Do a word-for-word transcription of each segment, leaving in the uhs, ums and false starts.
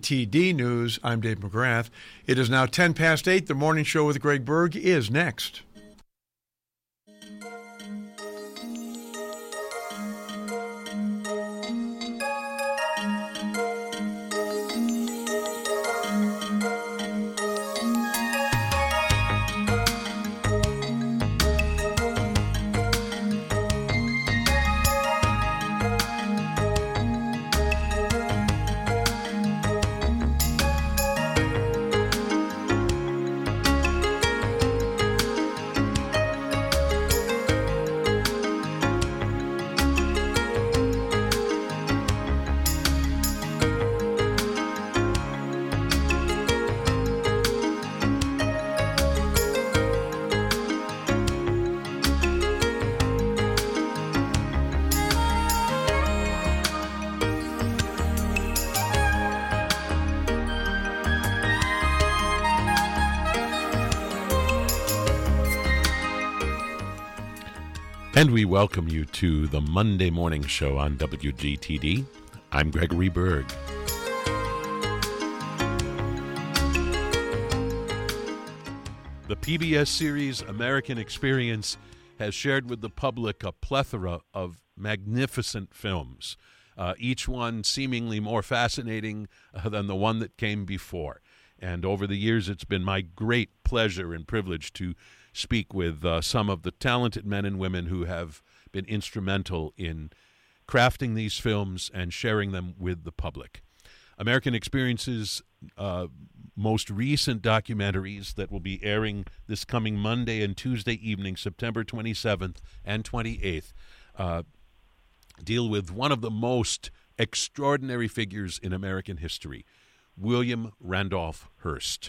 T D News. I'm Dave McGrath. It is now ten past eight. The Morning Show with Greg Berg is next. And we welcome you to the Monday Morning Show on W G T D. I'm Gregory Berg. The P B S series American Experience has shared with the public a plethora of magnificent films, uh, each one seemingly more fascinating uh, than the one that came before. And over the years, it's been my great pleasure and privilege to speak with uh, some of the talented men and women who have been instrumental in crafting these films and sharing them with the public. American Experience's uh, most recent documentaries that will be airing this coming Monday and Tuesday evening, September twenty-seventh and twenty-eighth, uh, deal with one of the most extraordinary figures in American history, William Randolph Hearst.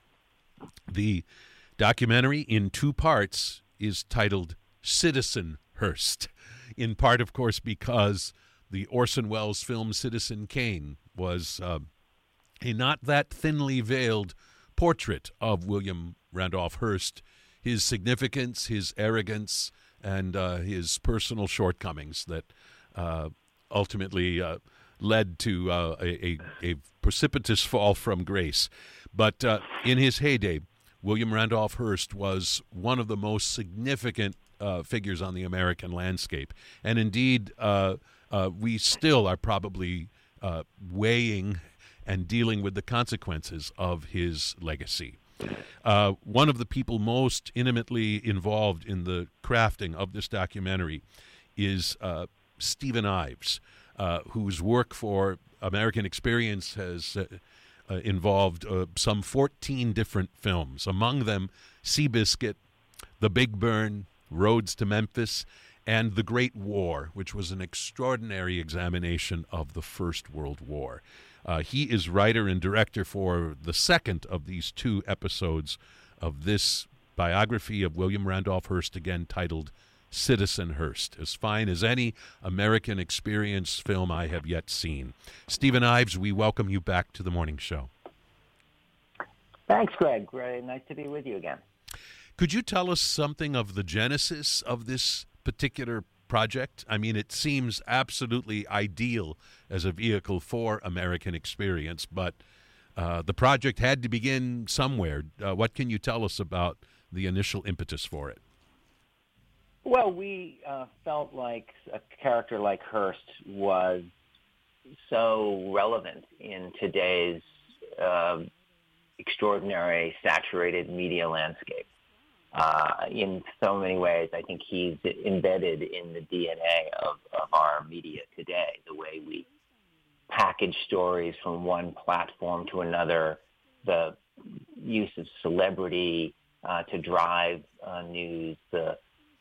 The documentary, in two parts, is titled Citizen Hearst, in part, of course, because the Orson Welles film Citizen Kane was uh, a not that thinly veiled portrait of William Randolph Hearst, his significance, his arrogance, and uh, his personal shortcomings that uh, ultimately uh, led to uh, a, a, a precipitous fall from grace. But uh, in his heyday, William Randolph Hearst was one of the most significant uh, figures on the American landscape. And indeed, uh, uh, we still are probably uh, weighing and dealing with the consequences of his legacy. Uh, one of the people most intimately involved in the crafting of this documentary is uh, Stephen Ives, uh, whose work for American Experience has uh, uh, involved uh, some fourteen different films, among them Seabiscuit, The Big Burn, Roads to Memphis, and The Great War, which was an extraordinary examination of the First World War. Uh, he is writer and director for the second of these two episodes of this biography of William Randolph Hearst, again titled Citizen Hearst, as fine as any American Experience film I have yet seen. Stephen Ives, we welcome you back to the morning show. Thanks, Greg. Very nice to be with you again. Could you tell us something of the genesis of this particular project? I mean, it seems absolutely ideal as a vehicle for American Experience, but uh, the project had to begin somewhere. Uh, what can you tell us about the initial impetus for it? Well, we uh, felt like a character like Hearst was so relevant in today's uh, extraordinary, saturated media landscape. Uh, in so many ways, I think he's embedded in the D N A of, of our media today, the way we package stories from one platform to another, the use of celebrity uh, to drive uh, news, the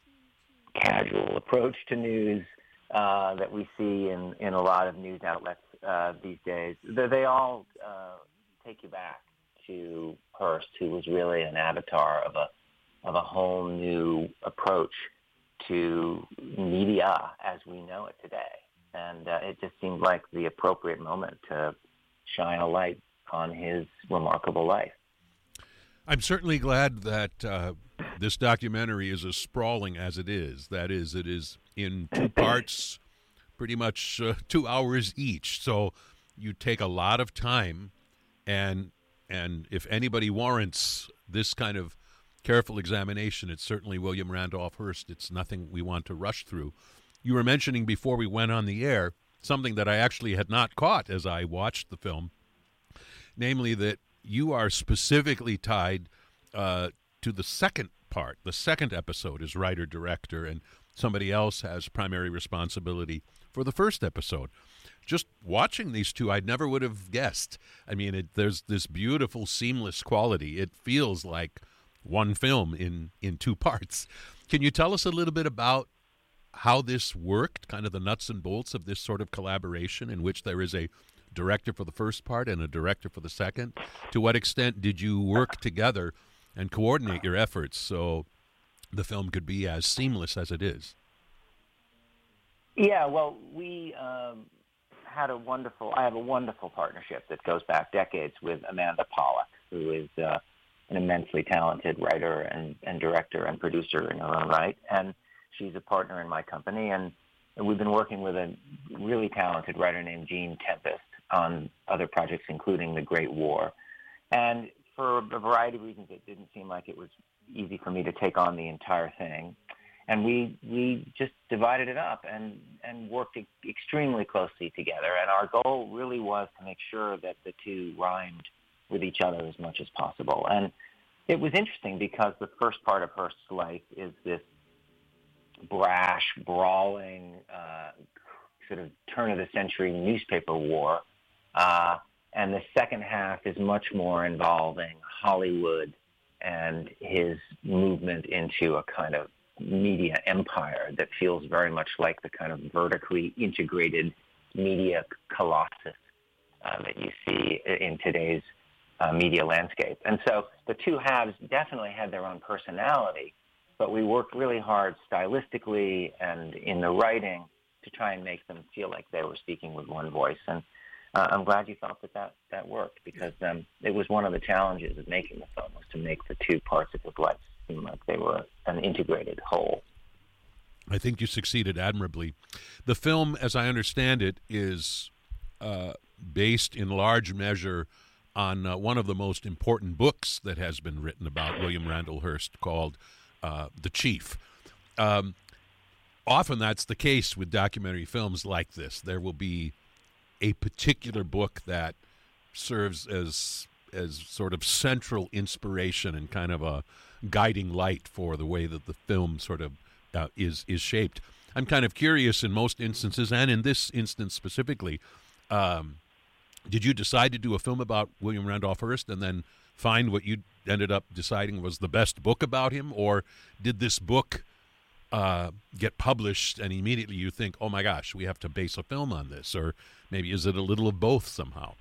casual approach to news uh, that we see in, in a lot of news outlets uh, these days. They, they all uh, take you back to Hearst, who was really an avatar of a of a whole new approach to media as we know it today. And uh, it just seemed like the appropriate moment to shine a light on his remarkable life. I'm certainly glad that uh, this documentary is as sprawling as it is. That is, it is in two parts, pretty much uh, two hours each. So you take a lot of time and and if anybody warrants this kind of careful examination, it's certainly William Randolph Hearst. It's nothing we want to rush through. You were mentioning before we went on the air something that I actually had not caught as I watched the film, namely that you are specifically tied uh, to the second part, the second episode as writer-director, and somebody else has primary responsibility for the first episode. Just watching these two, I never would have guessed. I mean, it, there's this beautiful, seamless quality. It feels like one film in, in two parts. Can you tell us a little bit about how this worked, kind of the nuts and bolts of this sort of collaboration in which there is a director for the first part and a director for the second? To what extent did you work together and coordinate your efforts so the film could be as seamless as it is? Yeah, well, we um, had a wonderful, I have a wonderful partnership that goes back decades with Amanda Pollack, who is uh, an immensely talented writer and, and director and producer in her own right. And she's a partner in my company. And we've been working with a really talented writer named Gene Tempest on other projects, including The Great War. And for a variety of reasons, it didn't seem like it was easy for me to take on the entire thing. And we we just divided it up and, and worked e- extremely closely together. And our goal really was to make sure that the two rhymed with each other as much as possible. And it was interesting because the first part of Hearst's life is this brash, brawling, uh, sort of turn-of-the-century newspaper war. Uh, and the second half is much more involving Hollywood and his movement into a kind of media empire that feels very much like the kind of vertically integrated media colossus uh, that you see in today's uh, media landscape. And so the two halves definitely had their own personality, but we worked really hard stylistically and in the writing to try and make them feel like they were speaking with one voice. And uh, I'm glad you felt that that, that worked, because um, it was one of the challenges of making the film, was to make the two parts of his life seem like they were an integrated whole. I think you succeeded admirably. The film, as I understand it, is uh, based in large measure on uh, one of the most important books that has been written about William Randolph Hearst, called uh, The Chief. Um, often that's the case with documentary films like this. There will be a particular book that serves as as sort of central inspiration and kind of a guiding light for the way that the film sort of uh, is is shaped. I'm kind of curious, in most instances, and in this instance specifically, um, did you decide to do a film about William Randolph Hearst and then find what you ended up deciding was the best book about him, or did this book uh, get published and immediately you think, oh my gosh, we have to base a film on this? Or maybe is it a little of both somehow?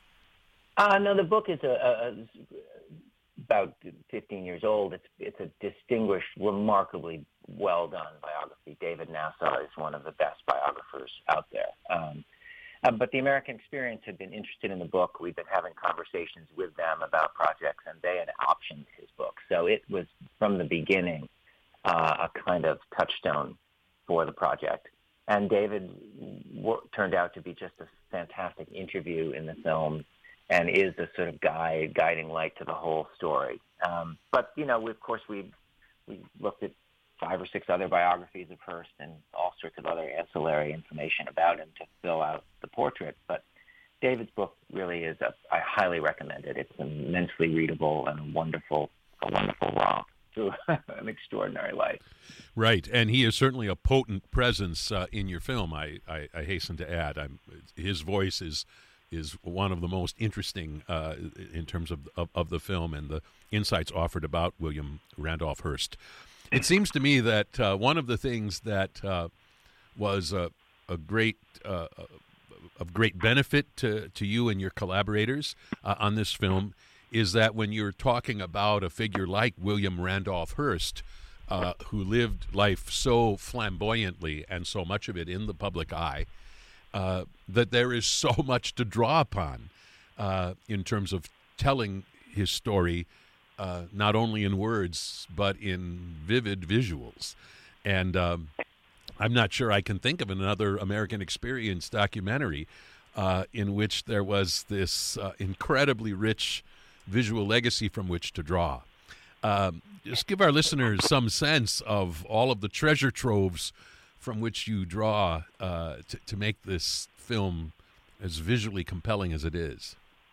Uh, no, the book is a, a, a, about fifteen years old. It's it's a distinguished, remarkably well done biography. David Nassau is one of the best biographers out there. Um, uh, but the American Experience had been interested in the book. We've been having conversations with them about projects, and they had optioned his book. So it was, from the beginning, uh, a kind of touchstone for the project. And David w- turned out to be just a fantastic interview in the film, and is a sort of guide, guiding light to the whole story. Um, but, you know, we, of course, we we looked at five or six other biographies of Hearst and all sorts of other ancillary information about him to fill out the portrait. But David's book really is, a, I highly recommend it. It's immensely readable and a wonderful, a wonderful romp through an extraordinary life. Right, and he is certainly a potent presence uh, in your film, I, I, I hasten to add. I'm, his voice is is one of the most interesting uh, in terms of, of of the film and the insights offered about William Randolph Hearst. It seems to me that uh, one of the things that uh, was a, a great uh, of great benefit to, to you and your collaborators uh, on this film is that when you're talking about a figure like William Randolph Hearst, uh, who lived life so flamboyantly and so much of it in the public eye, Uh, that there is so much to draw upon uh, in terms of telling his story, uh, not only in words, but in vivid visuals. And um, I'm not sure I can think of another American Experience documentary uh, in which there was this uh, incredibly rich visual legacy from which to draw. Um, just give our listeners some sense of all of the treasure troves from which you draw uh, to, to make this film as visually compelling as it is.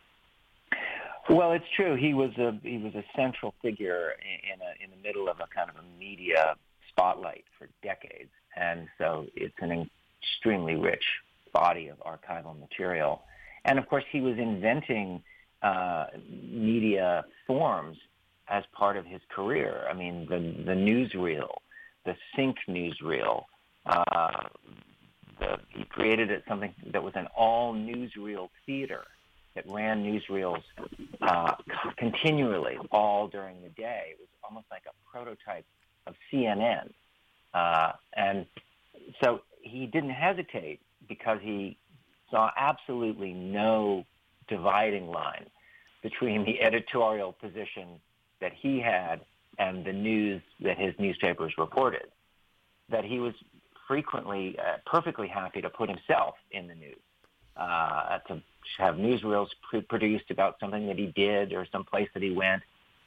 Well, it's true. He was a he was a central figure in a, in the middle of a kind of a media spotlight for decades, and so it's an extremely rich body of archival material. And of course, he was inventing uh, media forms as part of his career. I mean, the the newsreel, the sync newsreel. Uh, the, he created it something that was an all newsreel theater that ran newsreels uh, continually all during the day. It was almost like a prototype of C N N. Uh, and so he didn't hesitate because he saw absolutely no dividing line between the editorial position that he had and the news that his newspapers reported, that he was frequently uh, perfectly happy to put himself in the news, uh, to have newsreels pre- produced about something that he did or some place that he went.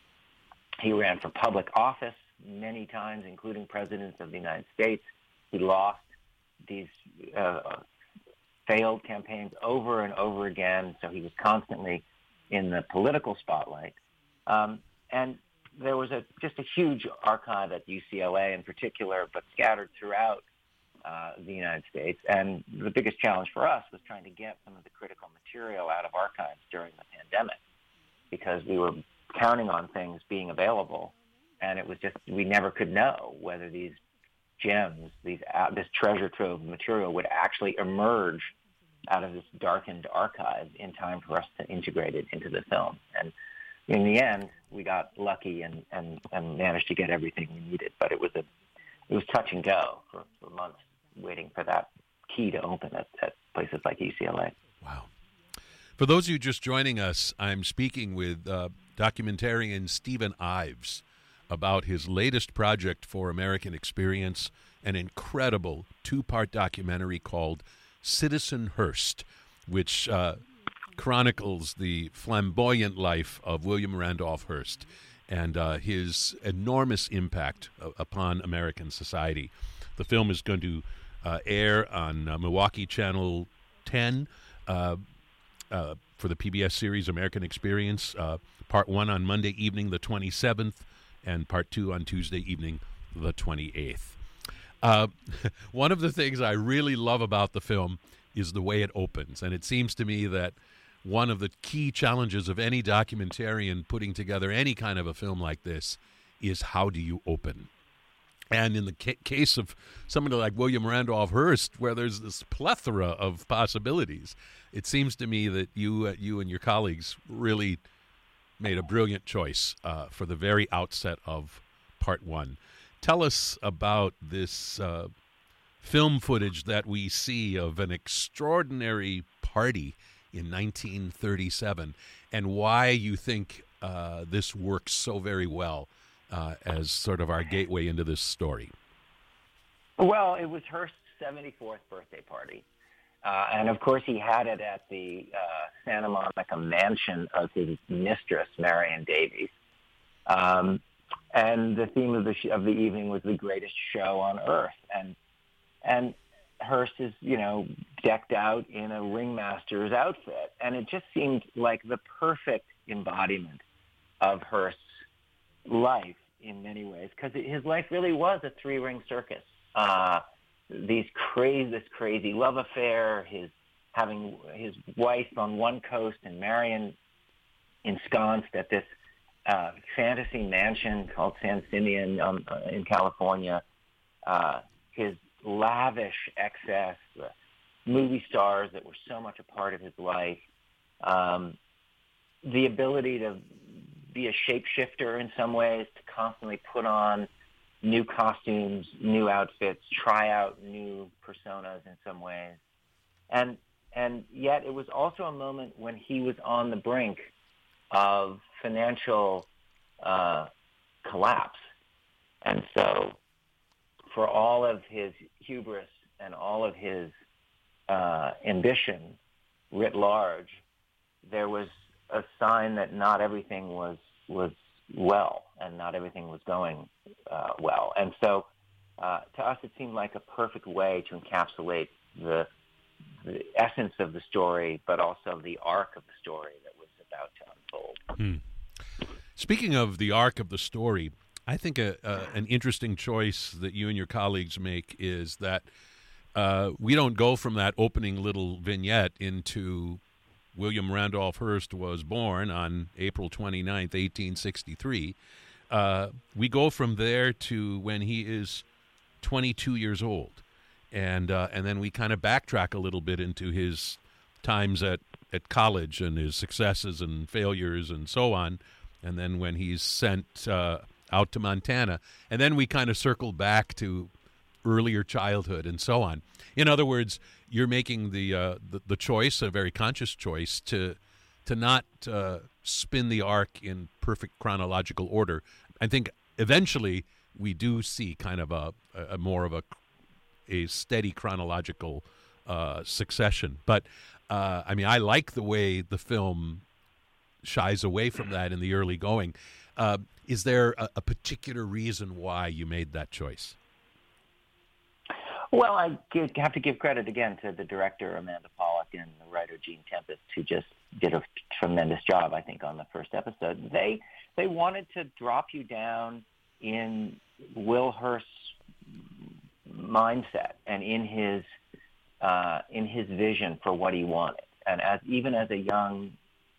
He ran for public office many times, including presidents of the United States. He lost these uh, failed campaigns over and over again, so he was constantly in the political spotlight. Um, and there was a just a huge archive at U C L A in particular, but scattered throughout uh, the United States. And the biggest challenge for us was trying to get some of the critical material out of archives during the pandemic, because we were counting on things being available, and it was just, we never could know whether these gems, these uh, this treasure trove of material would actually emerge out of this darkened archive in time for us to integrate it into the film. And in the end, we got lucky and, and, and managed to get everything we needed, but it was a it was touch and go for, for months, waiting for that key to open at, at places like U C L A. Wow. For those of you just joining us, I'm speaking with uh, documentarian Stephen Ives about his latest project for American Experience, an incredible two-part documentary called Citizen Hearst, which uh, chronicles the flamboyant life of William Randolph Hearst and uh, his enormous impact uh, upon American society. The film is going to uh, air on uh, Milwaukee Channel ten uh, uh, for the P B S series American Experience, uh, part one on Monday evening, the twenty-seventh, and part two on Tuesday evening, the twenty-eighth. Uh, one of the things I really love about the film is the way it opens, and it seems to me that one of the key challenges of any documentarian putting together any kind of a film like this is, how do you open? And in the ca- case of somebody like William Randolph Hearst, where there's this plethora of possibilities, it seems to me that you, uh, you and your colleagues really made a brilliant choice uh, for the very outset of part one. Tell us about this uh, film footage that we see of an extraordinary party in nineteen thirty-seven, and why you think uh, this works so very well uh, as sort of our gateway into this story. Well, it was Hearst's seventy-fourth birthday party. Uh, and, of course, he had it at the uh, Santa Monica mansion of his mistress, Marion Davies. Um, and the theme of the sh- of the evening was the greatest show on earth. And and Hearst is, you know, decked out in a ringmaster's outfit. And it just seemed like the perfect embodiment of Hearst's life in many ways, because his life really was a three-ring circus. Uh, these crazy, this crazy love affair, his having his wife on one coast and Marion ensconced at this uh, fantasy mansion called San Simeon um, uh, in California, uh, his lavish excess, the movie stars that were so much a part of his life, um, the ability to be a shapeshifter in some ways, to constantly put on new costumes, new outfits, try out new personas in some ways. And and yet it was also a moment when he was on the brink of financial uh, collapse. And so for all of his hubris and all of his uh, ambition, writ large, there was a sign that not everything was was well, and not everything was going uh, well. And so, uh, to us, it seemed like a perfect way to encapsulate the the essence of the story, but also the arc of the story that was about to unfold. Hmm. Speaking of the arc of the story, I think a, a, an interesting choice that you and your colleagues make is that uh, we don't go from that opening little vignette into William Randolph Hearst was born on April twenty-ninth, eighteen sixty-three. Uh, we go from there to when he is twenty-two years old. And uh, and then we kind of backtrack a little bit into his times at, at college and his successes and failures and so on. And then when he's sent uh, out to Montana. And then we kind of circle back to earlier childhood and so on. In other words, you're making the uh, the, the choice, a very conscious choice, to to not uh, spin the arc in perfect chronological order. I think eventually we do see kind of a, a more of a a steady chronological uh, succession. But, uh, I mean, I like the way the film shies away from that in the early going. Uh, is there a, a particular reason why you made that choice? Well, I give, have to give credit again to the director, Amanda Pollock, and the writer, Gene Tempest, who just did a tremendous job, I think, on the first episode. They, they wanted to drop you down in Will Hearst's mindset and in his uh, in his vision for what he wanted. And as even as a young,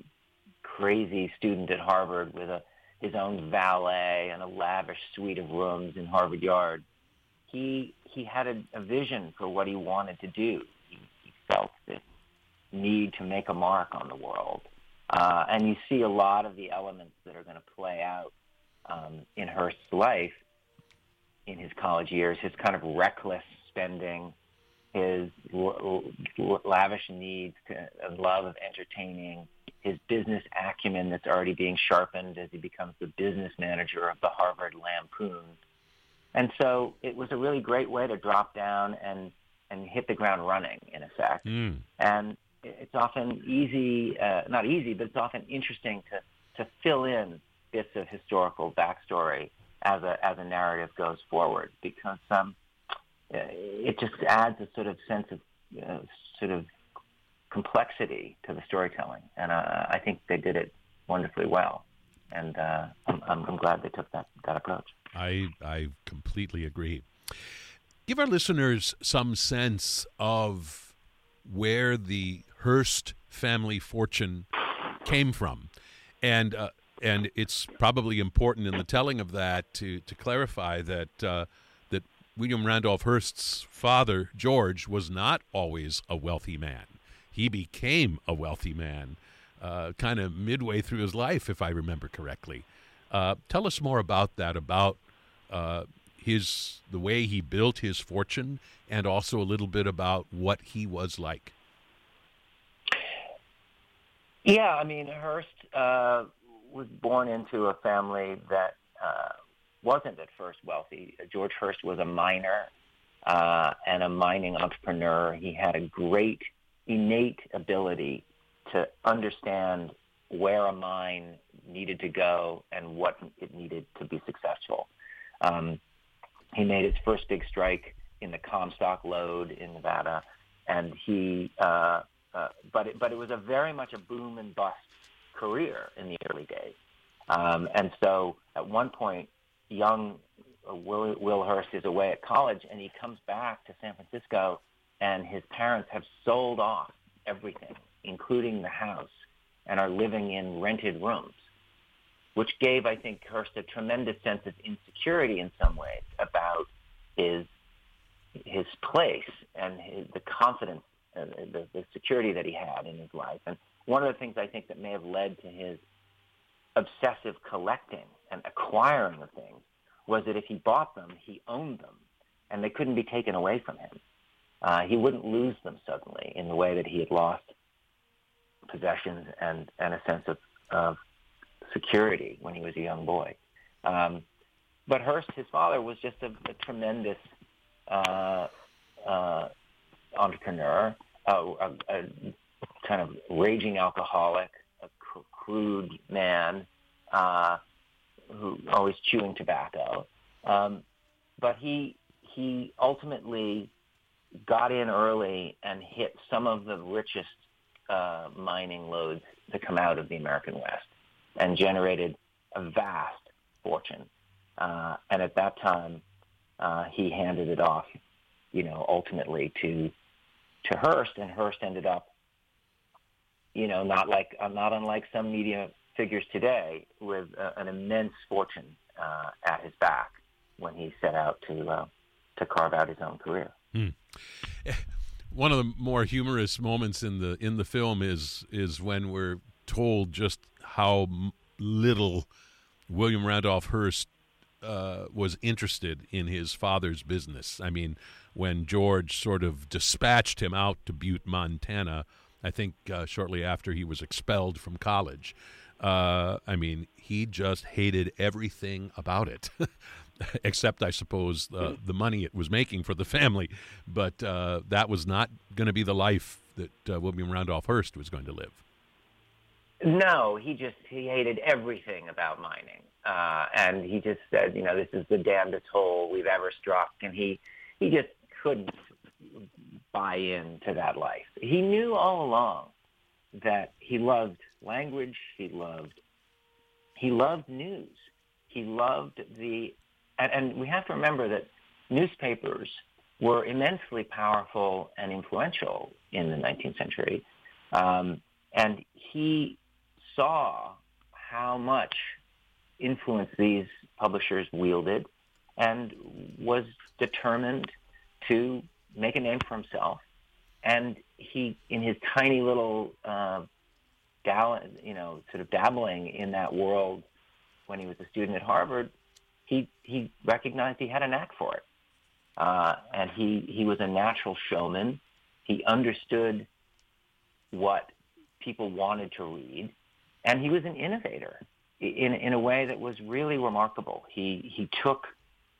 crazy student at Harvard with a his own valet and a lavish suite of rooms in Harvard Yard, he he had a, a vision for what he wanted to do. He, he felt this need to make a mark on the world. Uh, and you see a lot of the elements that are going to play out um, in Hearst's life in his college years, his kind of reckless spending, his l- l- lavish needs to, and love of entertaining, his business acumen that's already being sharpened as he becomes the business manager of the Harvard Lampoon. And so it was a really great way to drop down and, and hit the ground running, in effect. Mm. And it's often easy, uh, not easy, but it's often interesting to, to fill in bits of historical backstory as a as a narrative goes forward, because um, it just adds a sort of sense of uh, sort of complexity to the storytelling, and uh, I think they did it wonderfully well, and uh, I'm, I'm glad they took that, that approach. I I completely agree. Give our listeners some sense of where the Hearst family fortune came from, and uh, and it's probably important in the telling of that to to clarify that uh, that William Randolph Hearst's father, George, was not always a wealthy man. He became a wealthy man uh, kind of midway through his life, if I remember correctly. Uh, tell us more about that, about uh, his the way he built his fortune, and also a little bit about what he was like. Yeah, I mean, Hearst uh, was born into a family that uh, wasn't at first wealthy. George Hearst was a miner uh, and a mining entrepreneur. He had a great innate ability to understand where a mine needed to go and what it needed to be successful. Um, he made his first big strike in the Comstock lode in Nevada, and he, uh, uh, but it, but it was a very much a boom and bust career in the early days. Um, and so at one point, young uh, Will, Will Hearst is away at college, and he comes back to San Francisco, and his parents have sold off everything, including the house, and are living in rented rooms, which gave, I think, Hearst a tremendous sense of insecurity in some ways about his his place and his, the confidence and the, the security that he had in his life. And one of the things I think that may have led to his obsessive collecting and acquiring of things was that if he bought them, he owned them, and they couldn't be taken away from him. Uh, he wouldn't lose them suddenly in the way that he had lost possessions and, and a sense of, of security when he was a young boy. Um, but Hearst, his father, was just a, a tremendous uh, uh, entrepreneur, uh, a, a kind of raging alcoholic, a cr- crude man uh, who always chewing tobacco. Um, but he he ultimately got in early and hit some of the richest uh, mining lodes to come out of the American West and generated a vast fortune. Uh, and at that time, uh, he handed it off, you know, ultimately to to Hearst, and Hearst ended up, you know, not like uh, not unlike some media figures today, with uh, an immense fortune uh, at his back when he set out to uh, to carve out his own career. Hmm. One of the more humorous moments in the in the film is is when we're told just how little William Randolph Hearst uh, was interested in his father's business. I mean, when George sort of dispatched him out to Butte, Montana, I think uh, shortly after he was expelled from college. Uh, I mean, he just hated everything about it, except, I suppose, uh, the money it was making for the family. But uh, that was not going to be the life that uh, William Randolph Hearst was going to live. No, he just, he hated everything about mining. Uh, and he just said, you know, this is the damnedest hole we've ever struck. And he, he just couldn't buy into that life. He knew all along that he loved language, he loved, he loved news, he loved the, and, and we have to remember that newspapers were immensely powerful and influential in the nineteenth century. Um, and he saw how much influence these publishers wielded and was determined to make a name for himself. And he, in his tiny little, uh, dall- you know, sort of dabbling in that world when he was a student at Harvard, he he recognized he had a knack for it. Uh, and he, he was a natural showman. He understood what people wanted to read, and he was an innovator in in a way that was really remarkable. He he took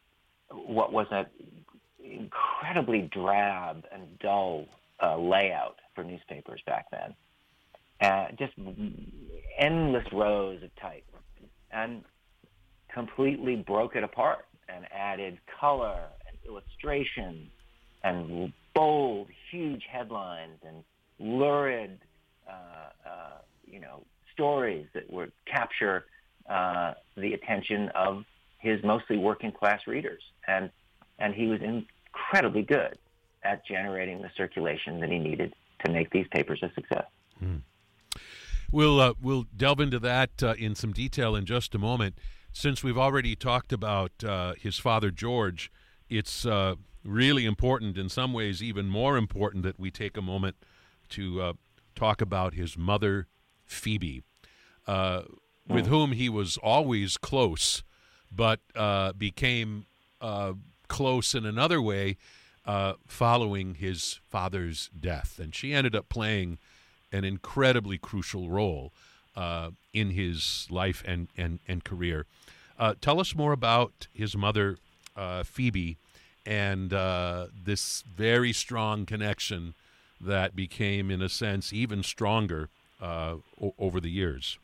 what was a incredibly drab and dull uh, layout for newspapers back then, uh, just endless rows of type, and completely broke it apart and added color and illustration and bold, huge headlines and lurid, uh, uh, you know, stories that would capture uh, the attention of his mostly working class readers. And and he was incredibly good at generating the circulation that he needed to make these papers a success. Hmm. We'll uh, we'll delve into that uh, in some detail in just a moment. Since we've already talked about uh, his father George, it's uh, really important, in some ways even more important, that we take a moment to uh, talk about his mother, Phoebe, uh, with mm. whom he was always close, but uh, became uh, close in another way uh, following his father's death. And she ended up playing an incredibly crucial role uh, in his life and, and, and career. Uh, tell us more about his mother, uh, Phoebe, and uh, this very strong connection that became, in a sense, even stronger uh, o- over the years.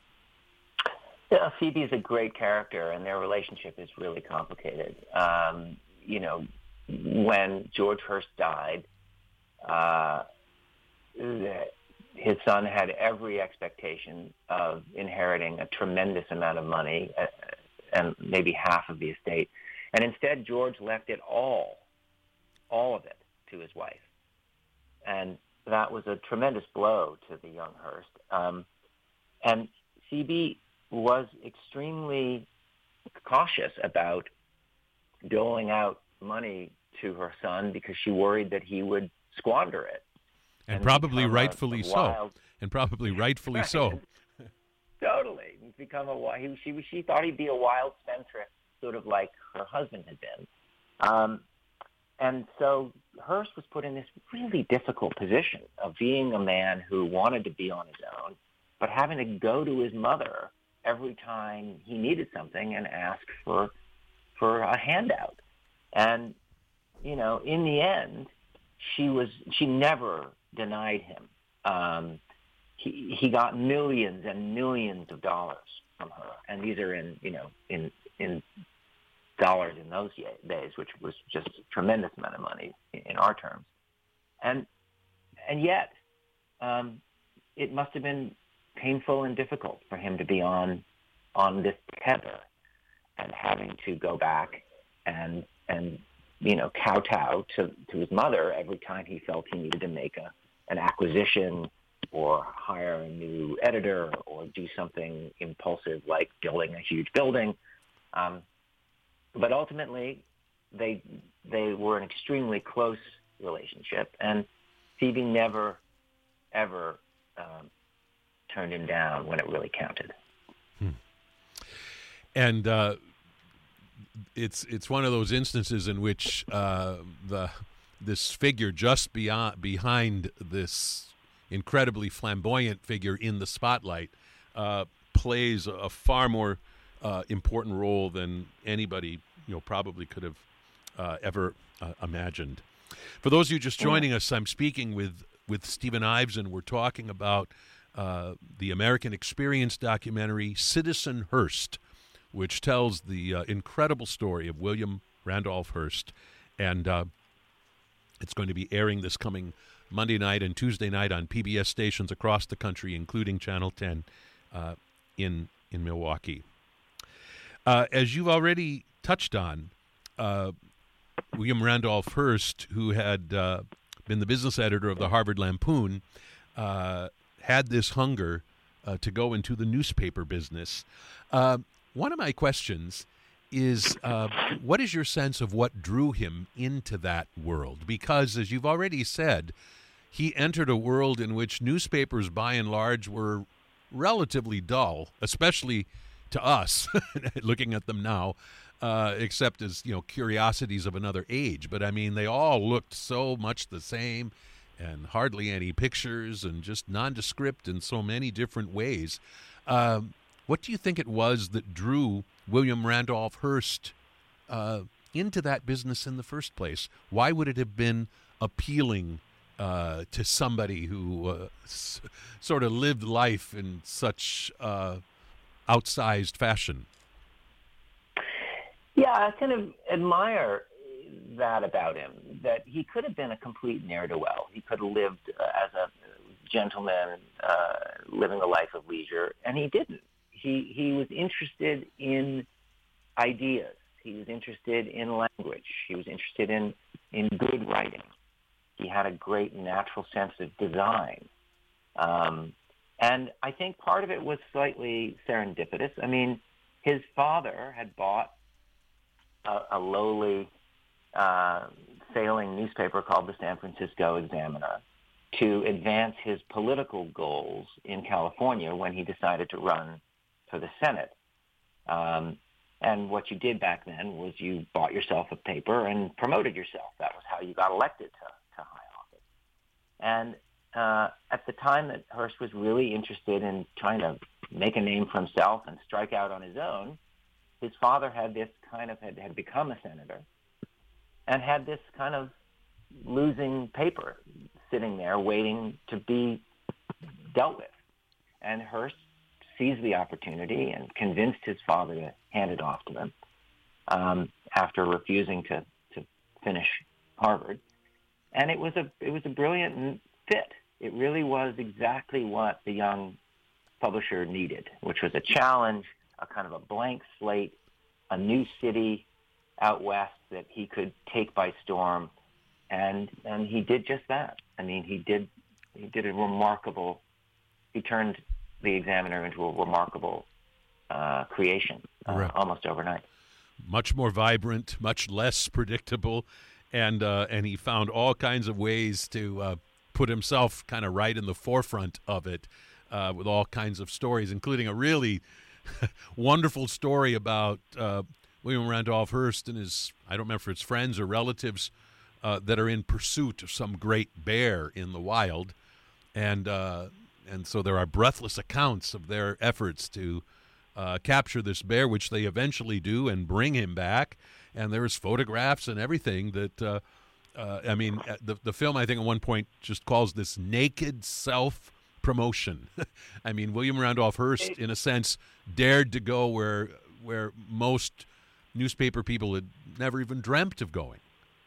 Yeah, Phoebe is a great character, and their relationship is really complicated. Um, you know, when George Hearst died, uh, his son had every expectation of inheriting a tremendous amount of money, uh, and maybe half of the estate. And instead, George left it all, all of it, to his wife. And that was a tremendous blow to the young Hearst. Um, and Phoebe was extremely cautious about doling out money to her son because she worried that he would squander it. And, and probably rightfully a, a so. wild, and probably rightfully right. so. Totally. Become a he, she she thought he'd be a wild spendthrift, sort of like her husband had been. Um, and so Hearst was put in this really difficult position of being a man who wanted to be on his own, but having to go to his mother every time he needed something and ask for for a handout. And, you know, in the end, she was she never denied him Um, he he got millions and millions of dollars from her, and these are in you know in in dollars in those days, which was just a tremendous amount of money in our terms, and and yet um, it must have been painful and difficult for him to be on on this tether and having to go back and and you know kowtow to to his mother every time he felt he needed to make a an acquisition or hire a new editor or do something impulsive like building a huge building. Um, but ultimately, they they were an extremely close relationship, and Phoebe never, ever um, turned him down when it really counted. Hmm. And uh, it's it's one of those instances in which uh, the this figure just beyond behind this incredibly flamboyant figure in the spotlight uh, plays a far more uh, important role than anybody you know probably could have uh, ever uh, imagined. For those of you just joining us, I'm speaking with with Stephen Ives, and we're talking about uh, the American Experience documentary Citizen Hearst, which tells the uh, incredible story of William Randolph Hearst, and uh, it's going to be airing this coming Monday night and Tuesday night on P B S stations across the country, including Channel ten uh, in in Milwaukee. Uh, as you've already touched on, uh, William Randolph Hearst, who had uh, been the business editor of the Harvard Lampoon, uh, had this hunger uh, to go into the newspaper business. Uh, one of my questions is, uh, what is your sense of what drew him into that world? Because, as you've already said, he entered a world in which newspapers, by and large, were relatively dull, especially to us, looking at them now, uh, except as, you know, curiosities of another age. But, I mean, they all looked so much the same, and hardly any pictures, and just nondescript in so many different ways. Um, what do you think it was that drew William Randolph Hearst uh, into that business in the first place? Why would it have been appealing uh, to somebody who uh, s- sort of lived life in such uh, outsized fashion? Yeah, I kind of admire that about him, that he could have been a complete ne'er-do-well. He could have lived uh, as a gentleman, uh, living a life of leisure, and he didn't. He he was interested in ideas. He was interested in language. He was interested in, in good writing. He had a great natural sense of design. Um, and I think part of it was slightly serendipitous. I mean, his father had bought a, a lowly uh, sailing newspaper called the San Francisco Examiner to advance his political goals in California when he decided to run for the Senate. Um, and what you did back then was you bought yourself a paper and promoted yourself. That was how you got elected to, to high office. And uh, at the time that Hearst was really interested in trying to make a name for himself and strike out on his own, his father had this kind of, had, had become a senator and had this kind of losing paper sitting there waiting to be dealt with. And Hearst seized the opportunity and convinced his father to hand it off to them um, after refusing to, to finish Harvard. And it was a it was a brilliant fit. It really was exactly what the young publisher needed, which was a challenge, a kind of a blank slate, a new city out west that he could take by storm. And and he did just that. I mean, he did he did a remarkable. He turned the Examiner into a remarkable uh, creation, uh, right. almost overnight. Much more vibrant, much less predictable, and uh, and he found all kinds of ways to uh, put himself kind of right in the forefront of it, uh, with all kinds of stories, including a really wonderful story about uh, William Randolph Hearst and his, I don't remember if it's friends or relatives, Uh, that are in pursuit of some great bear in the wild, and uh, and so there are breathless accounts of their efforts to uh, capture this bear, which they eventually do and bring him back. And there's photographs and everything that uh, uh, I mean, uh, the the film I think at one point just calls this naked self promotion. I mean, William Randolph Hearst, in a sense, dared to go where where most newspaper people had never even dreamt of going.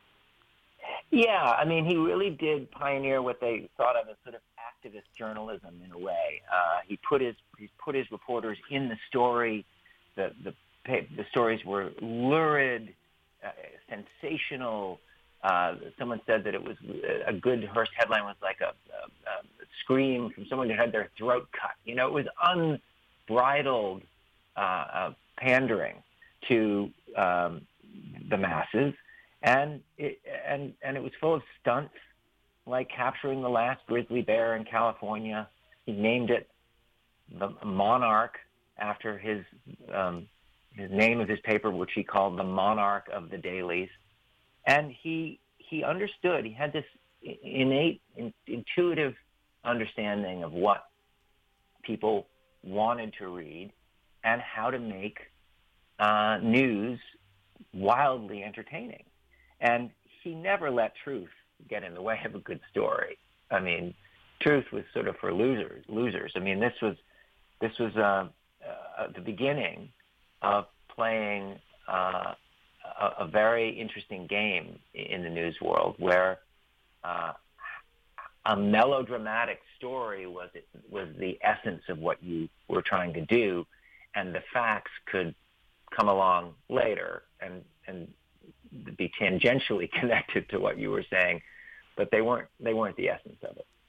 Yeah, I mean, he really did pioneer what they thought of as sort of activist journalism in a way. Uh, he put his he put his reporters in the story. The the the stories were lurid, uh, sensational. Uh, someone said that it was a good Hearst headline was like a, a, a scream from someone who had their throat cut. You know, it was unbridled uh, uh, pandering to um, the masses, and it, and and it was full of stunts, like capturing the last grizzly bear in California. He named it the Monarch after his um, his name of his paper, which he called the Monarch of the Dailies. And he he understood. He had this innate, in, intuitive understanding of what people wanted to read and how to make uh, news wildly entertaining. And he never let truth get in the way of a good story. I mean, truth was sort of for losers. Losers. I mean, this was this was uh, uh, the beginning of playing Uh, A, a very interesting game in the news world, where uh, a melodramatic story was it, was the essence of what you were trying to do, and the facts could come along later and and be tangentially connected to what you were saying, but they weren't they weren't the essence of it.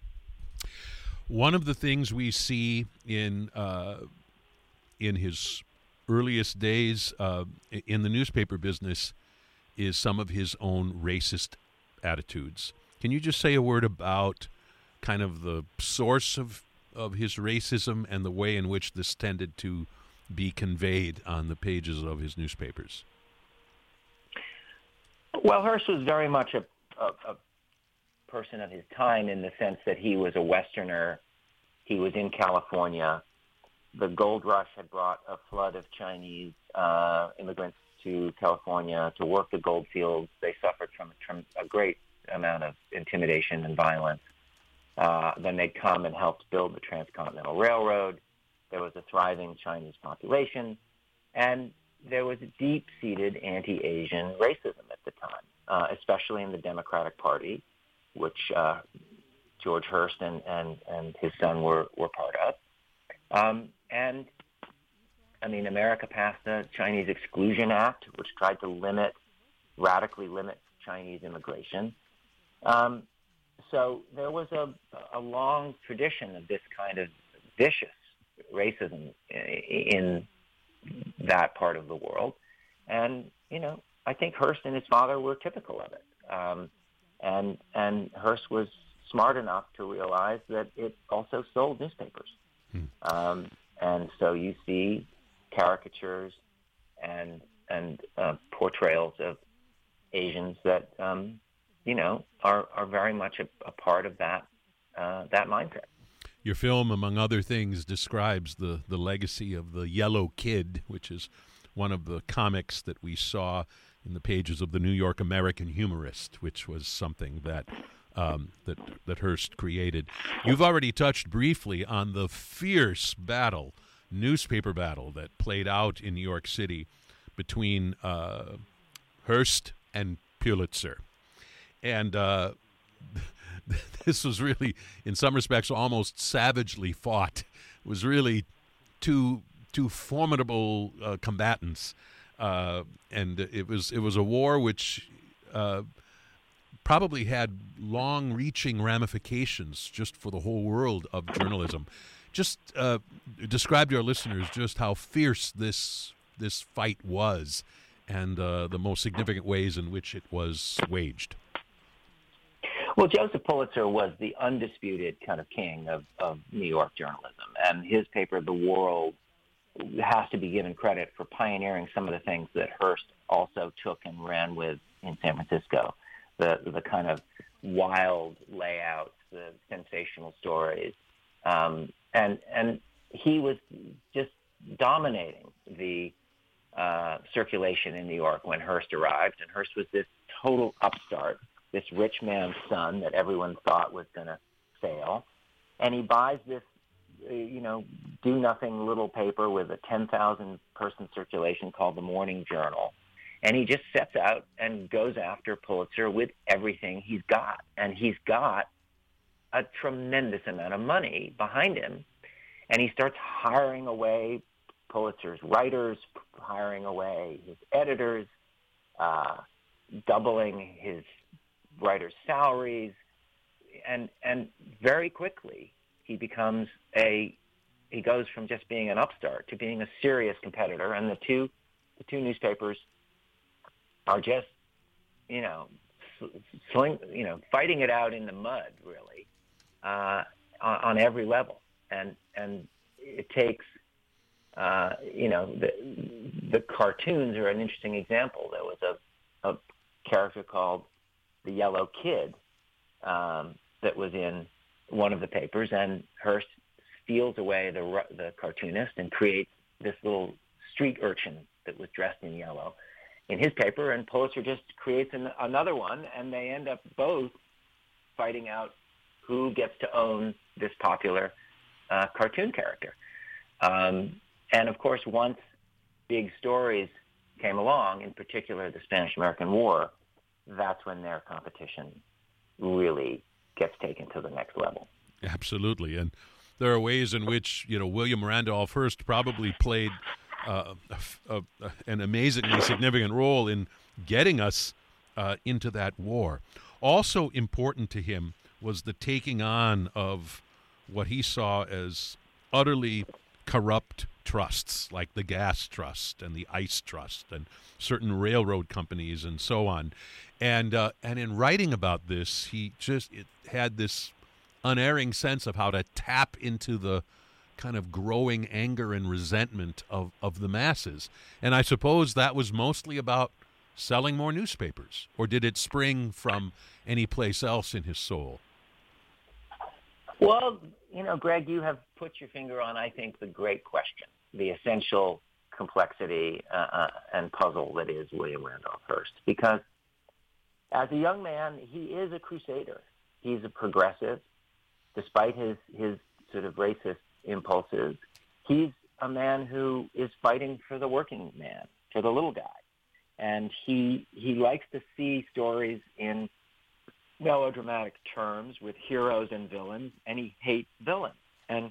One of the things we see in uh, in his earliest days uh, in the newspaper business is some of his own racist attitudes. Can you just say a word about kind of the source of, of his racism and the way in which this tended to be conveyed on the pages of his newspapers? Well, Hearst was very much a, a, a person of his time in the sense that he was a Westerner. He was in California. The gold rush had brought a flood of Chinese uh, immigrants to California to work the gold fields. They suffered from a, from a great amount of intimidation and violence. Uh, then they'd come and helped build the Transcontinental Railroad. There was a thriving Chinese population, and there was a deep-seated anti-Asian racism at the time, uh, especially in the Democratic Party, which uh, George Hearst and, and, and his son were, were part of. Um, and, I mean, America passed the Chinese Exclusion Act, which tried to limit, radically limit Chinese immigration. Um, so there was a, a long tradition of this kind of vicious racism in that part of the world. And, you know, I think Hearst and his father were typical of it. Um, and, and Hearst was smart enough to realize that it also sold newspapers. Um, and so you see caricatures and and uh, portrayals of Asians that um, you know are are very much a, a part of that uh, that mindset. Your film, among other things, describes the the legacy of the Yellow Kid, which is one of the comics that we saw in the pages of the New York American Humorist, which was something that. Um, that that Hearst created. You've already touched briefly on the fierce battle, newspaper battle that played out in New York City between uh, Hearst and Pulitzer. And uh, this was really, in some respects, almost savagely fought. It was really two two formidable uh, combatants, uh, and it was it was a war which. Uh, probably had long-reaching ramifications just for the whole world of journalism. Just uh, describe to our listeners just how fierce this this fight was and uh, the most significant ways in which it was waged. Well, Joseph Pulitzer was the undisputed kind of king of, of New York journalism, and his paper, The World, has to be given credit for pioneering some of the things that Hearst also took and ran with in San Francisco. The the kind of wild layouts, the sensational stories, um, and and he was just dominating the uh, circulation in New York when Hearst arrived. And Hearst was this total upstart this rich man's son that everyone thought was going to fail. And he buys this, uh, you know, do-nothing little paper with a ten thousand person circulation called the Morning Journal. And he just sets out and goes after Pulitzer with everything he's got. And he's got a tremendous amount of money behind him. And he starts hiring away Pulitzer's writers, hiring away his editors, uh, doubling his writers' salaries. And and very quickly, he becomes a, he goes from just being an upstart to being a serious competitor. And the two, the two newspapers are just, you know, sling, you know, fighting it out in the mud, really, uh, on, on every level. And and it takes, uh, you know, the the cartoons are an interesting example. There was a, a character called the Yellow Kid um, that was in one of the papers, and Hearst steals away the the cartoonist and creates this little street urchin that was dressed in yellow in his paper, and Pulitzer just creates an, another one, and they end up both fighting out who gets to own this popular uh, cartoon character. Um, and, of course, once big stories came along, in particular the Spanish-American War, that's when their competition really gets taken to the next level. Absolutely. And there are ways in which, you know, William Randolph Hearst probably played Uh, a, a, an amazingly significant role in getting us uh, into that war. Also important to him was the taking on of what he saw as utterly corrupt trusts, like the gas trust and the ice trust and certain railroad companies and so on. And uh, and in writing about this, he just it had this unerring sense of how to tap into the kind of growing anger and resentment of, of the masses. And I suppose that was mostly about selling more newspapers, or did it spring from any place else in his soul? Well, you know, Greg, you have put your finger on, I think, the great question, the essential complexity uh, uh, and puzzle that is William Randolph Hearst. Because as a young man, he is a crusader. He's a progressive, despite his, his sort of racist impulses. He's a man who is fighting for the working man, for the little guy. And he he likes to see stories in melodramatic terms with heroes and villains, and he hates villains. And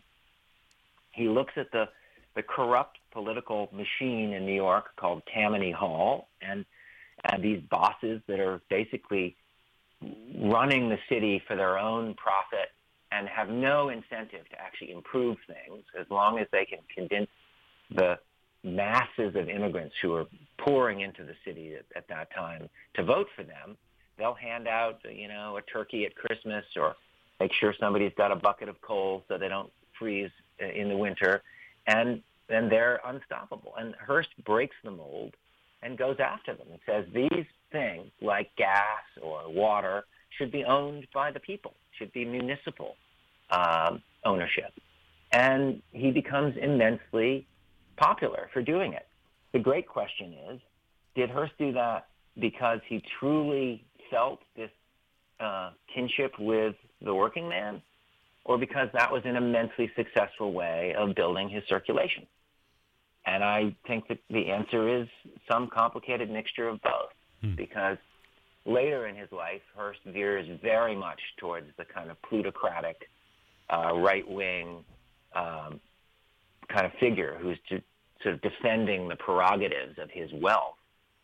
he looks at the, the corrupt political machine in New York called Tammany Hall, and, and these bosses that are basically running the city for their own profit and have no incentive to actually improve things as long as they can convince the masses of immigrants who are pouring into the city at, at that time to vote for them. They'll hand out, you know, a turkey at Christmas or make sure somebody's got a bucket of coal so they don't freeze in the winter. And then they're unstoppable. And Hearst breaks the mold and goes after them and says these things like gas or water should be owned by the people, should be municipal um, ownership. And he becomes immensely popular for doing it. The great question is, did Hearst do that because he truly felt this uh, kinship with the working man, or because that was an immensely successful way of building his circulation? And I think that the answer is some complicated mixture of both, hmm. because later in his life, Hearst veers very much towards the kind of plutocratic, uh, right-wing um, kind of figure who's to, sort of defending the prerogatives of his wealth,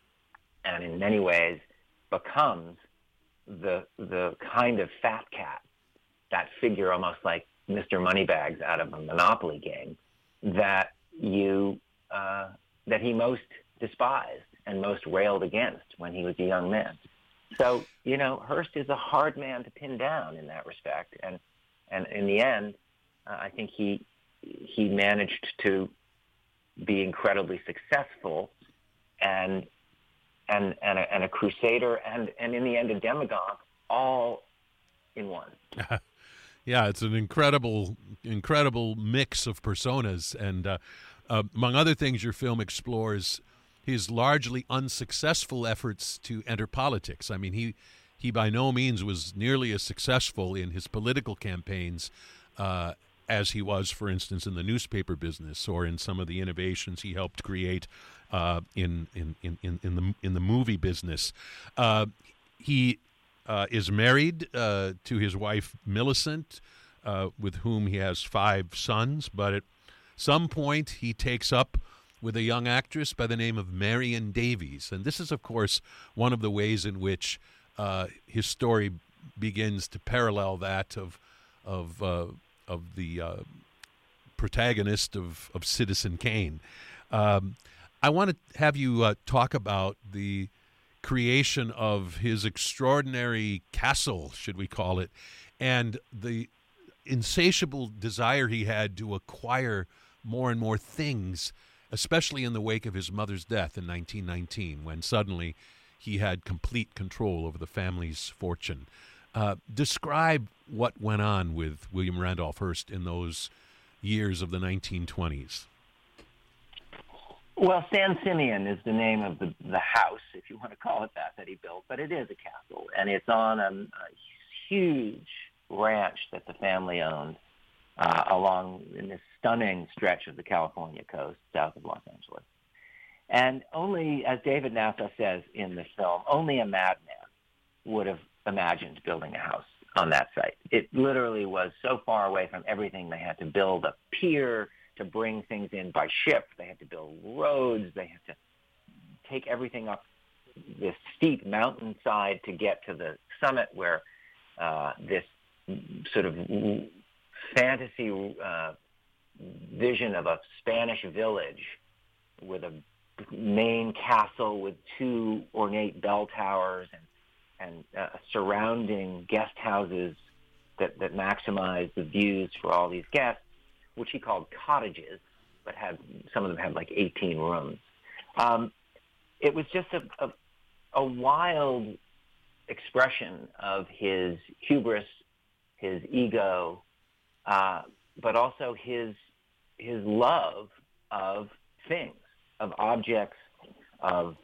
and in many ways becomes the the kind of fat cat, that figure almost like Mister Moneybags out of a Monopoly game, that you uh, that he most despised and most railed against when he was a young man. So, you know, Hearst is a hard man to pin down in that respect, and and in the end, uh, I think he he managed to be incredibly successful, and and and a, and a crusader, and and in the end a demagogue, all in one. Yeah, it's an incredible, incredible mix of personas, and uh, uh, among other things, your film explores his largely unsuccessful efforts to enter politics. I mean, he he by no means was nearly as successful in his political campaigns uh, as he was, for instance, in the newspaper business or in some of the innovations he helped create uh, in, in, in, in, in the in the movie business. Uh, he uh, is married uh, to his wife Millicent, uh, with whom he has five sons, but at some point he takes up with a young actress by the name of Marion Davies. And this is, of course, one of the ways in which uh, his story begins to parallel that of of uh, of the uh, protagonist of, of Citizen Kane. Um, I want to have you uh, talk about the creation of his extraordinary castle, should we call it, and the insatiable desire he had to acquire more and more things, especially in the wake of his mother's death in nineteen nineteen, when suddenly he had complete control over the family's fortune. Uh, describe what went on with William Randolph Hearst in those years of the nineteen twenties. Well, San Simeon is the name of the, the house, if you want to call it that, that he built, but it is a castle, and it's on a, a huge ranch that the family owned uh, along in this stunning stretch of the California coast south of Los Angeles. And only, as David Nasaw says in the film, only a madman would have imagined building a house on that site. It literally was so far away from everything. They had to build a pier to bring things in by ship. They had to build roads. They had to take everything up this steep mountainside to get to the summit where uh, this sort of fantasy uh, vision of a Spanish village with a main castle with two ornate bell towers and and uh, surrounding guest houses that, that maximize the views for all these guests, which he called cottages, but had some of them had like eighteen rooms. Um, it was just a, a, a wild expression of his hubris, his ego, uh, but also his his love of things, of objects, of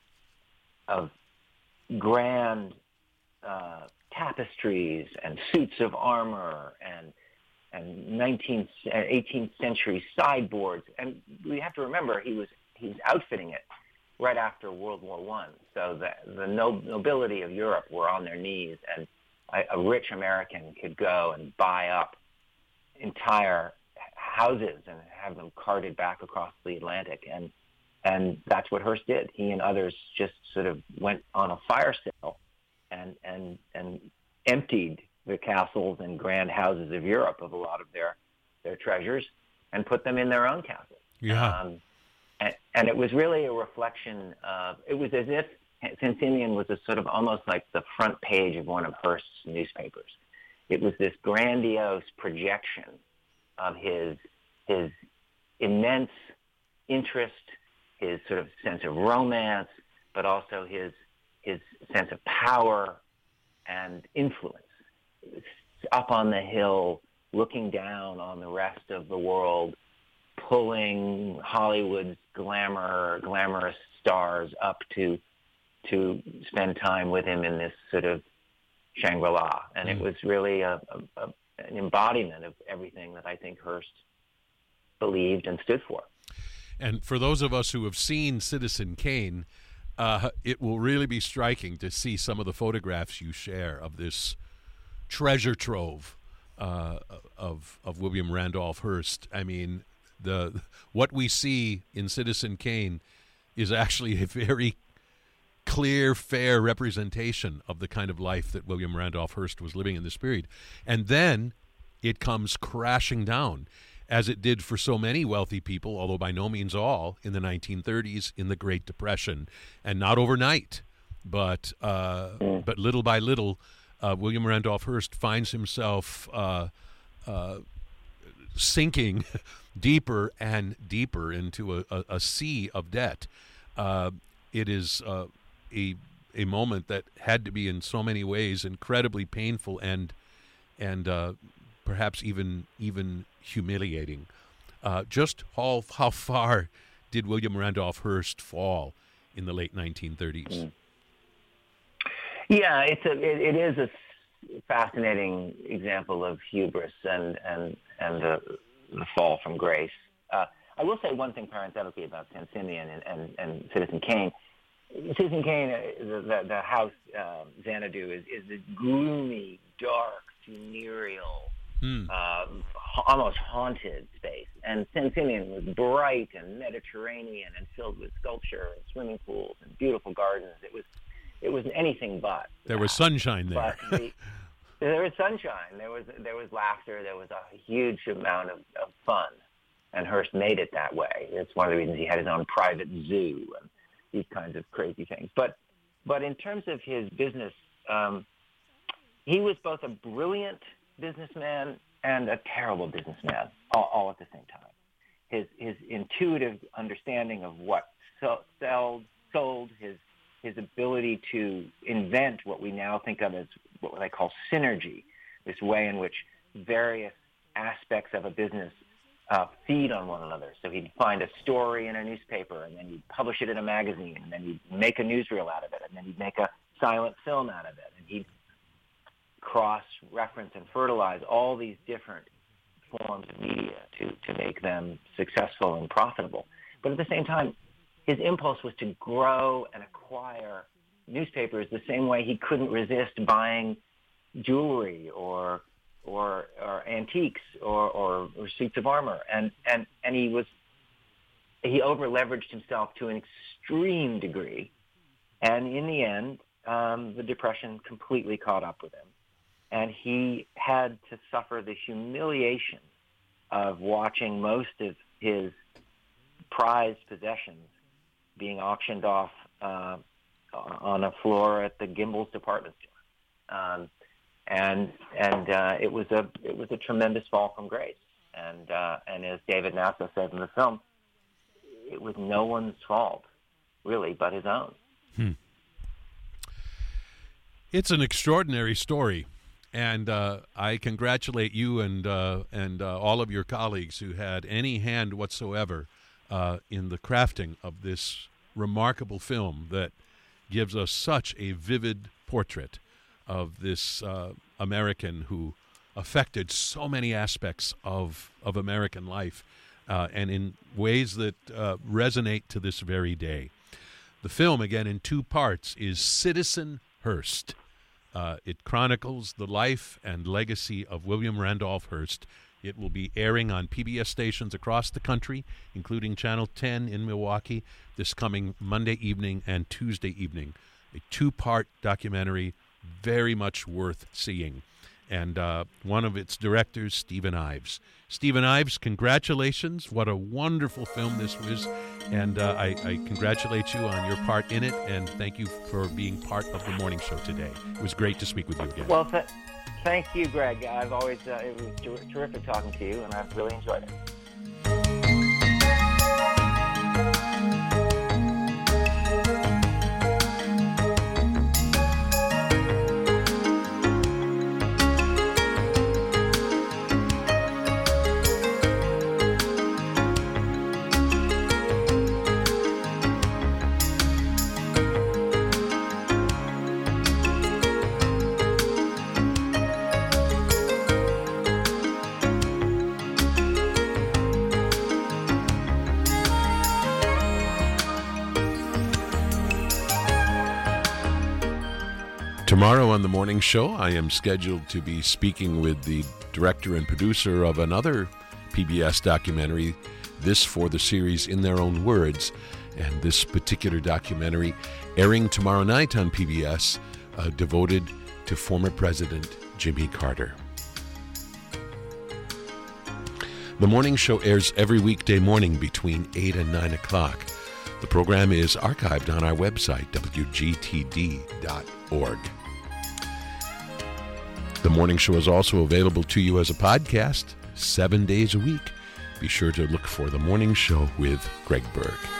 of grand uh, tapestries and suits of armor and and nineteenth, eighteenth century sideboards. And we have to remember he was he was outfitting it right after World War One, so the the nobility of Europe were on their knees, and a, a rich American could go and buy up entire houses and have them carted back across the Atlantic. And And that's what Hearst did. He and others just sort of went on a fire sale and and and emptied the castles and grand houses of Europe of a lot of their their treasures and put them in their own castles. Yeah. Um, and, and it was really a reflection of, it was as if San Simeon was a sort of almost like the front page of one of Hearst's newspapers. It was this grandiose projection of his his immense interest, his sort of sense of romance, but also his his sense of power and influence. Up on the hill, looking down on the rest of the world, pulling Hollywood's glamour, glamorous stars up to to spend time with him in this sort of Shangri-La. And mm. it was really a, a, a, an embodiment of everything that I think Hearst believed and stood for. And for those of us who have seen Citizen Kane, uh, it will really be striking to see some of the photographs you share of this treasure trove uh, of of William Randolph Hearst. I mean, the what we see in Citizen Kane is actually a very clear, fair representation of the kind of life that William Randolph Hearst was living in this period. And then it comes crashing down, as it did for so many wealthy people, although by no means all, in the nineteen thirties, in the Great Depression. And not overnight, but uh, but little by little, uh, William Randolph Hearst finds himself uh, uh, sinking deeper and deeper into a, a, a sea of debt. Uh, it is uh, a a moment that had to be, in so many ways, incredibly painful and and uh, perhaps even even humiliating. Uh, just how how far did William Randolph Hearst fall in the late nineteen thirties? Yeah, it's a it, it is a fascinating example of hubris and and and the, the fall from grace. Uh, I will say one thing parenthetically about San Simeon and, and, and Citizen Kane. Citizen Kane, the, the, the house, uh, Xanadu, is, is this gloomy, dark, funereal, hmm. uh, almost haunted space. And San Simeon was bright and Mediterranean and filled with sculpture and swimming pools and beautiful gardens. It was it was anything but. There was sunshine there. But the, there was sunshine. There was there was laughter. There was a huge amount of, of fun. And Hearst made it that way. It's one of the reasons he had his own private zoo and these kinds of crazy things. But but in terms of his business, um, he was both a brilliant businessman and a terrible businessman all, all at the same time. His his intuitive understanding of what so, sold, sold his his ability to invent what we now think of as what I call synergy, this way in which various aspects of a business Uh, feed on one another. So he'd find a story in a newspaper, and then he'd publish it in a magazine, and then he'd make a newsreel out of it, and then he'd make a silent film out of it, and he'd cross-reference and fertilize all these different forms of media to, to make them successful and profitable. But at the same time, his impulse was to grow and acquire newspapers the same way he couldn't resist buying jewelry or or, or antiques or, or, or suits of armor. And, and, and he was, he over-leveraged himself to an extreme degree. And in the end, um, the Depression completely caught up with him. And he had to suffer the humiliation of watching most of his prized possessions being auctioned off uh, on a floor at the Gimbel's department store. Um, And and uh, it was a it was a tremendous fall from grace, and uh, and as David Nasso says in the film, it was no one's fault, really, but his own. Hmm. It's an extraordinary story, and uh, I congratulate you and uh, and uh, all of your colleagues who had any hand whatsoever uh, in the crafting of this remarkable film that gives us such a vivid portrait of this uh, American who affected so many aspects of, of American life uh, and in ways that uh, resonate to this very day. The film, again, in two parts, is Citizen Hearst. Uh, it chronicles the life and legacy of William Randolph Hearst. It will be airing on P B S stations across the country, including Channel ten in Milwaukee, this coming Monday evening and Tuesday evening. A two-part documentary, very much worth seeing. And uh, one of its directors, Stephen Ives. Stephen Ives, congratulations. What a wonderful film this was. And uh, I, I congratulate you on your part in it, and thank you for being part of the morning show today. It was great to speak with you again. Well, th- thank you, Greg. I've always, uh, it was ter- terrific talking to you, and I've really enjoyed it. Tomorrow on the morning show, I am scheduled to be speaking with the director and producer of another P B S documentary, this for the series In Their Own Words, and this particular documentary airing tomorrow night on P B S, uh, devoted to former President Jimmy Carter. The morning show airs every weekday morning between eight and nine o'clock. The program is archived on our website, W G T D dot org. The morning show is also available to you as a podcast seven days a week. Be sure to look for The Morning Show with Greg Berg.